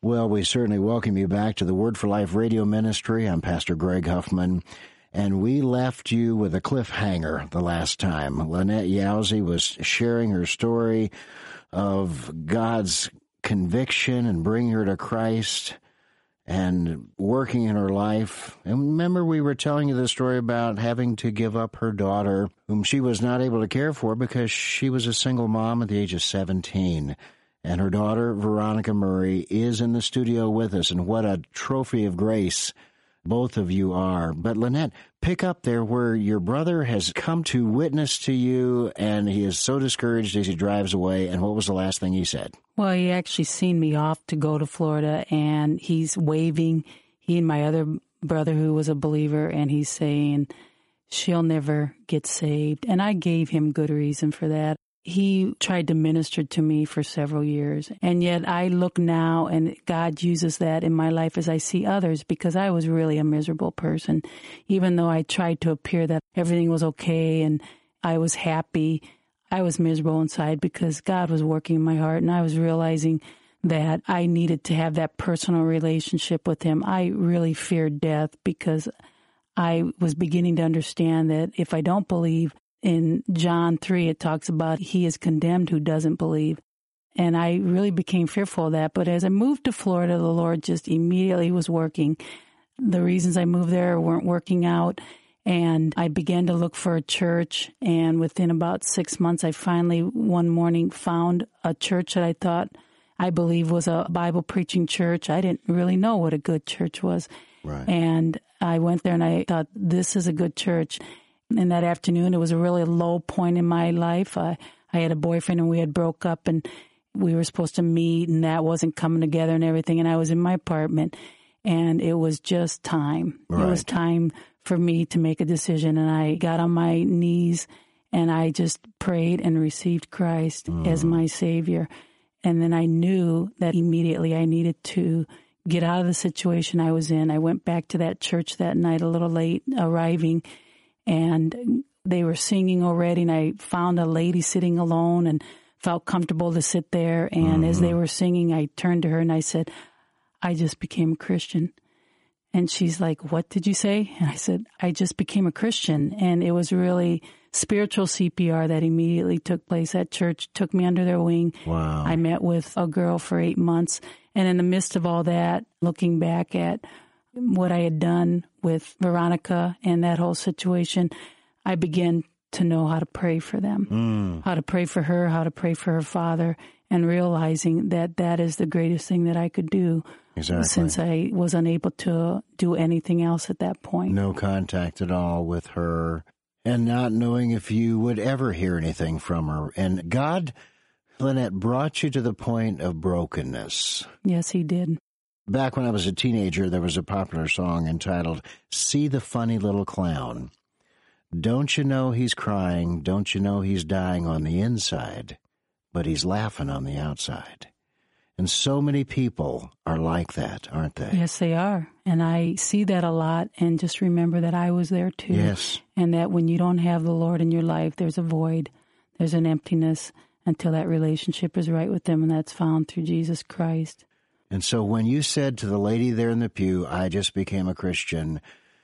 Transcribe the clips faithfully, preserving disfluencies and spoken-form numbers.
Well, we certainly welcome you back to the Word for Life radio ministry. I'm Pastor Greg Huffman, and we left you with a cliffhanger the last time. Lynette Yowzy was sharing her story of God's conviction and bringing her to Christ and working in her life. And remember, we were telling you the story about having to give up her daughter, whom she was not able to care for because she was a single mom at the age of seventeen. And her daughter, Veronica Murray, is in the studio with us. And what a trophy of grace both of you are. But Lynette, pick up there where your brother has come to witness to you, and he is so discouraged as he drives away. And what was the last thing he said? Well, he actually seen me off to go to Florida, and he's waving, he and my other brother who was a believer, and he's saying, she'll never get saved. And I gave him good reason for that. He tried to minister to me for several years, and yet I look now and God uses that in my life as I see others, because I was really a miserable person. Even though I tried to appear that everything was okay and I was happy, I was miserable inside because God was working in my heart, and I was realizing that I needed to have that personal relationship with Him. I really feared death because I was beginning to understand that if I don't believe, in John three, it talks about he is condemned who doesn't believe. And I really became fearful of that. But as I moved to Florida, the Lord just immediately was working. The reasons I moved there weren't working out. And I began to look for a church. And within about six months, I finally one morning found a church that I thought I believe was a Bible preaching church. I didn't really know what a good church was. Right. And I went there and I thought, this is a good church. And that afternoon, it was a really low point in my life. I, I had a boyfriend and we had broke up, and we were supposed to meet, and that wasn't coming together and everything. And I was in my apartment, and it was just time. Right. It was time for me to make a decision. And I got on my knees and I just prayed and received Christ mm. as my Savior. And then I knew that immediately I needed to get out of the situation I was in. I went back to that church that night a little late, arriving, and they were singing already, and I found a lady sitting alone and felt comfortable to sit there. And mm-hmm. as they were singing, I turned to her and I said, I just became a Christian. And she's like, what did you say? And I said, I just became a Christian. And it was really spiritual C P R that immediately took place. That church took me under their wing. Wow. I met with a girl for eight months. And in the midst of all that, looking back at what I had done with Veronica and that whole situation, I began to know how to pray for them, mm. how to pray for her, how to pray for her father, and realizing that that is the greatest thing that I could do. Exactly. Since I was unable to do anything else at that point. No contact at all with her, and not knowing if you would ever hear anything from her. And God, Lynette, brought you to the point of brokenness. Yes, He did. Back when I was a teenager, there was a popular song entitled, See the Funny Little Clown. Don't you know he's crying? Don't you know he's dying on the inside? But he's laughing on the outside. And so many people are like that, aren't they? Yes, they are. And I see that a lot, and just remember that I was there too. Yes. And that when you don't have the Lord in your life, there's a void, there's an emptiness until that relationship is right with Him, and that's found through Jesus Christ. And so when you said to the lady there in the pew, I just became a Christian,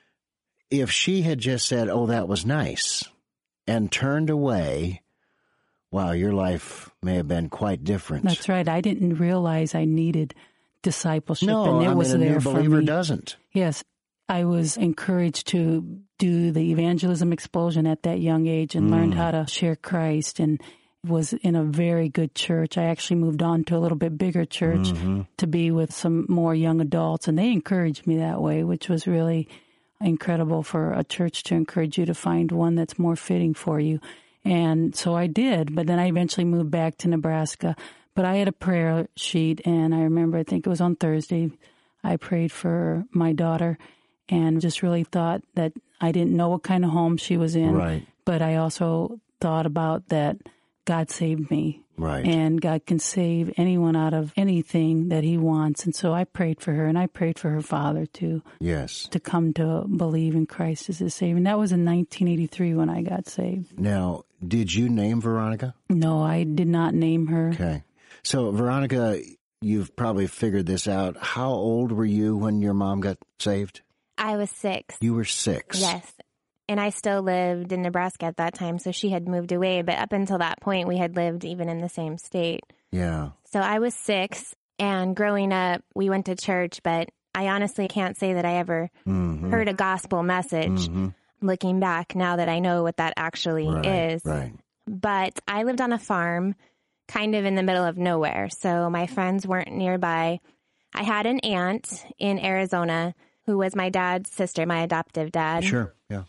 if she had just said, oh, that was nice, and turned away, wow, your life may have been quite different. That's right. I didn't realize I needed discipleship, no, and it I was mean, a there new for believer me. doesn't. Yes. I was encouraged to do the evangelism explosion at that young age and mm. learned how to share Christ, and was in a very good church. I actually moved on to a little bit bigger church mm-hmm. to be with some more young adults, and they encouraged me that way, which was really incredible for a church to encourage you to find one that's more fitting for you. And so I did, but then I eventually moved back to Nebraska. But I had a prayer sheet, and I remember, I think it was on Thursday, I prayed for my daughter and just really thought that I didn't know what kind of home she was in. Right. But I also thought about that God saved me. Right. And God can save anyone out of anything that He wants. And so I prayed for her, and I prayed for her father too. Yes. To come to believe in Christ as His Savior. And that was in nineteen eighty-three when I got saved. Now, did you name Veronica? No, I did not name her. Okay. So, Veronica, you've probably figured this out. How old were you when your mom got saved? I was six. You were six. Yes. And I still lived in Nebraska at that time, so she had moved away. But up until that point, we had lived even in the same state. Yeah. So I was six, and growing up, we went to church, but I honestly can't say that I ever mm-hmm. heard a gospel message. Mm-hmm. Looking back now that I know what that actually right, is. Right. But I lived on a farm kind of in the middle of nowhere. So my friends weren't nearby. I had an aunt in Arizona who was my dad's sister, my adoptive dad. Sure. Yeah.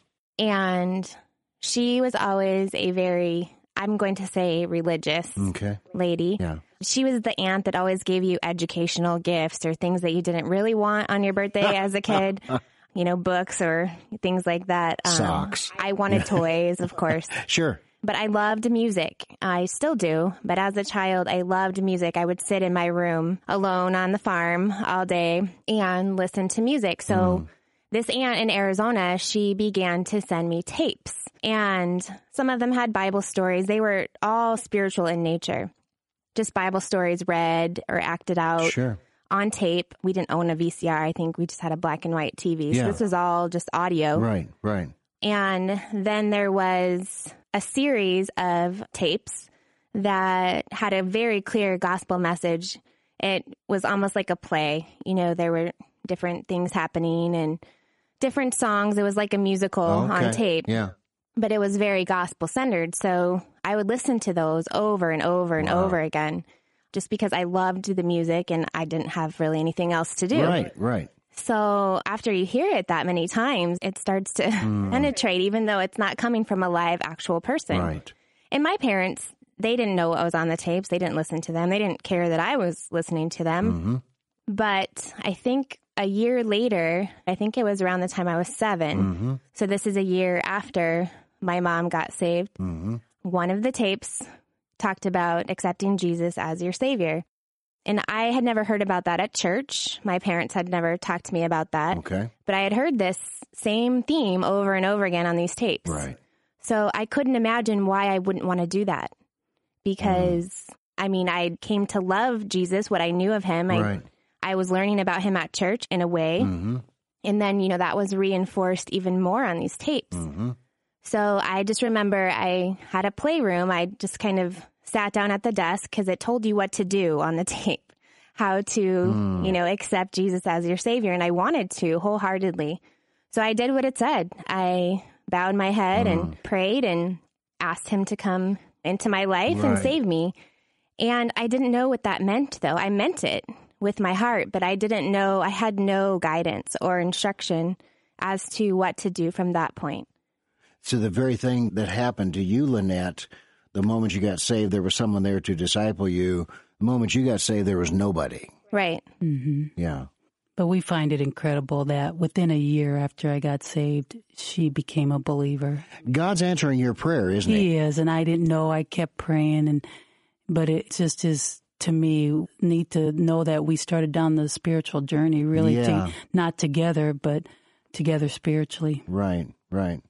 And she was always a very, I'm going to say, religious okay. lady. Yeah. She was the aunt that always gave you educational gifts or things that you didn't really want on your birthday as a kid. You know, books or things like that. Um, Socks. I wanted toys, of course. Sure. But I loved music. I still do. But as a child, I loved music. I would sit in my room alone on the farm all day and listen to music. So mm. this aunt in Arizona, she began to send me tapes. And some of them had Bible stories. They were all spiritual in nature. Just Bible stories read or acted out. Sure. On tape. We didn't own a V C R. I think we just had a black and white T V. So yeah. this was all just audio. Right, right. And then there was a series of tapes that had a very clear gospel message. It was almost like a play. You know, there were different things happening and different songs. It was like a musical oh, okay. on tape. Yeah. But it was very gospel centered. So I would listen to those over and over and wow. over again. Just because I loved the music and I didn't have really anything else to do. Right, right. So after you hear it that many times, it starts to mm. penetrate, even though it's not coming from a live, actual person. Right. And my parents, they didn't know what was on the tapes. They didn't listen to them. They didn't care that I was listening to them. Mm-hmm. But I think a year later, I think it was around the time I was seven. Mm-hmm. So this is a year after my mom got saved. Mm-hmm. One of the tapes talked about accepting Jesus as your savior. And I had never heard about that at church. My parents had never talked to me about that. Okay. But I had heard this same theme over and over again on these tapes. Right. So I couldn't imagine why I wouldn't want to do that. Because, mm. I mean, I came to love Jesus, what I knew of him. I, right. I was learning about him at church in a way. Mm-hmm. And then, you know, that was reinforced even more on these tapes. Mm-hmm. So I just remember I had a playroom. I just kind of sat down at the desk because it told you what to do on the tape, how to, mm. you know, accept Jesus as your savior. And I wanted to wholeheartedly. So I did what it said. I bowed my head mm. and prayed and asked him to come into my life right. and save me. And I didn't know what that meant, though. I meant it with my heart, but I didn't know, I had no guidance or instruction as to what to do from that point. So the very thing that happened to you, Lynette, the moment you got saved, there was someone there to disciple you. The moment you got saved, there was nobody. Right. Mm-hmm. Yeah. But we find it incredible that within a year after I got saved, she became a believer. God's answering your prayer, isn't he? He is, and I didn't know. I kept praying, and but it just is, to me, neat to know that we started down the spiritual journey, really, yeah. to, not together, but together spiritually. Right, right.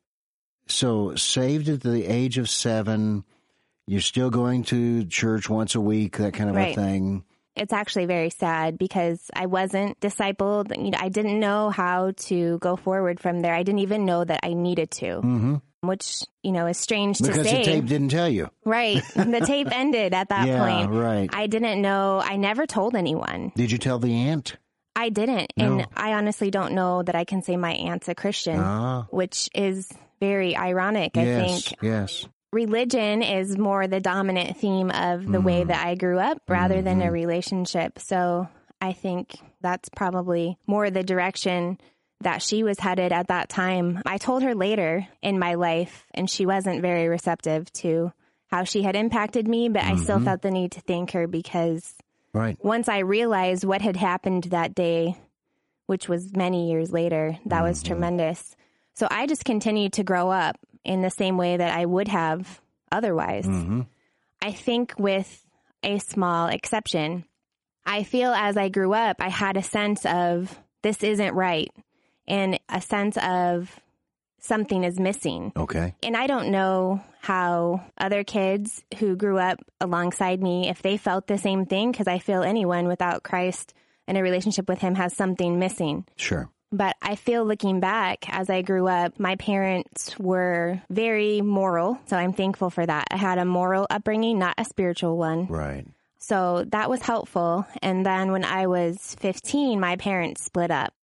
So saved at the age of seven, you're still going to church once a week, that kind of right. a thing. It's actually very sad because I wasn't discipled. You know, I didn't know how to go forward from there. I didn't even know that I needed to, mm-hmm. which, you know, is strange because to say. Because the tape didn't tell you. Right. The tape ended at that yeah, point. Right. I didn't know. I never told anyone. Did you tell the aunt? I didn't. No. And I honestly don't know that I can say my aunt's a Christian, ah. which is very ironic, I yes, think. Yes. Religion is more the dominant theme of the mm. way that I grew up rather mm-hmm. than a relationship. So I think that's probably more the direction that she was headed at that time. I told her later in my life, and she wasn't very receptive to how she had impacted me, but mm-hmm. I still felt the need to thank her because right. once I realized what had happened that day, which was many years later, that mm-hmm. was tremendous. So I just continued to grow up in the same way that I would have otherwise. Mm-hmm. I think with a small exception, I feel as I grew up, I had a sense of this isn't right and a sense of something is missing. Okay. And I don't know how other kids who grew up alongside me, if they felt the same thing, because I feel anyone without Christ in a relationship with him has something missing. Sure. But I feel looking back, as I grew up, my parents were very moral. So I'm thankful for that. I had a moral upbringing, not a spiritual one. Right. So that was helpful. And then when I was fifteen, my parents split up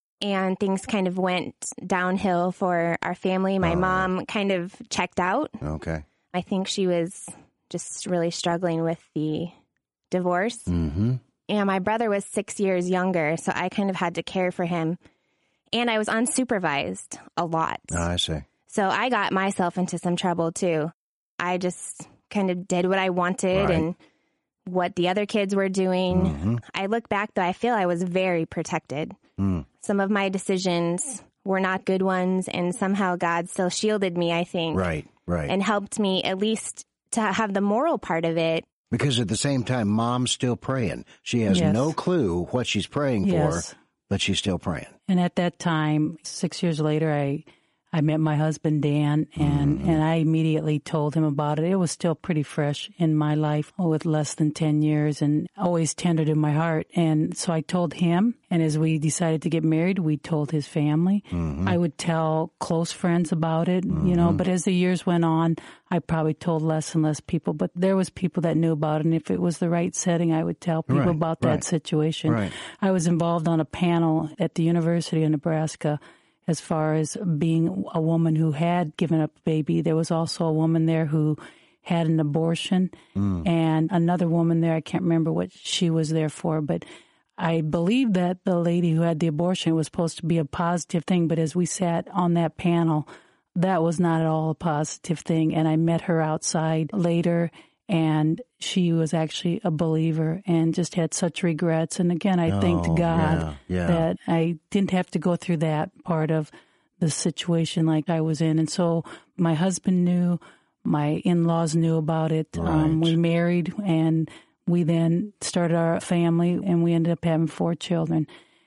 and things kind of went downhill for our family. My oh, mom yeah. kind of checked out. Okay. I think she was just really struggling with the divorce. Mm-hmm. And my brother was six years younger, so I kind of had to care for him. And I was unsupervised a lot. Oh, I see. So I got myself into some trouble, too. I just kind of did what I wanted Right. and what the other kids were doing. Mm-hmm. I look back, though, I feel I was very protected. Mm. Some of my decisions were not good ones, and somehow God still shielded me, I think. Right, right. And helped me at least to have the moral part of it. Because at the same time, Mom's still praying. She has Yes. no clue what she's praying Yes. for, but she's still praying. And at that time, six years later, I I met my husband, Dan, and, Mm-hmm. and I immediately told him about it. It was still pretty fresh in my life with less than ten years and always tender to my heart. And so I told him, and as we decided to get married, we told his family. Mm-hmm. I would tell close friends about it, you know, but as the years went on, I probably told less and less people. But there was people that knew about it, and if it was the right setting, I would tell people Right, about that right. situation. Right. I was involved on a panel at the University of Nebraska as far as being a woman who had given up a baby. There was also a woman there who had an abortion Mm. and another woman there. I can't remember what she was there for, but I believe that the lady who had the abortion was supposed to be a positive thing. But as we sat on that panel, that was not at all a positive thing. And I met her outside later, and she was actually a believer and just had such regrets. And again, I Oh, thank God yeah, yeah. that I didn't have to go through that part of the situation like I was in. And so my husband knew, my in-laws knew about it. Um, Right. we married, and we then started our family, and we ended up having four children.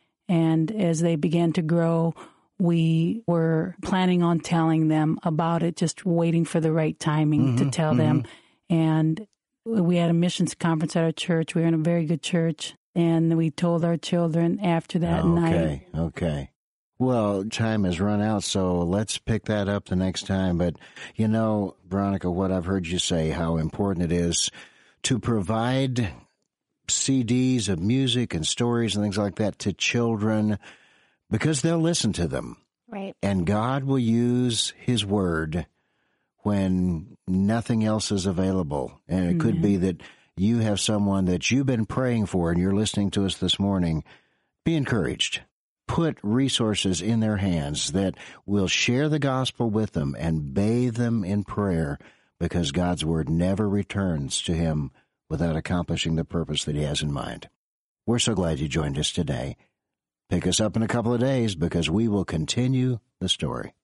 And as they began to grow, we were planning on telling them about it, just waiting for the right timing Mm-hmm, to tell them. And we had a missions conference at our church. We were in a very good church. And we told our children after that night. Okay, okay. Well, time has run out, so let's pick that up the next time. But, you know, Veronica, what I've heard you say, how important it is to provide C Ds of music and stories and things like that to children because they'll listen to them. Right. And God will use His Word when nothing else is available. And it could be that you have someone that you've been praying for and you're listening to us this morning. Be encouraged. Put resources in their hands that will share the gospel with them and bathe them in prayer, because God's Word never returns to Him without accomplishing the purpose that He has in mind. We're so glad you joined us today. Pick us up in a couple of days, because we will continue the story.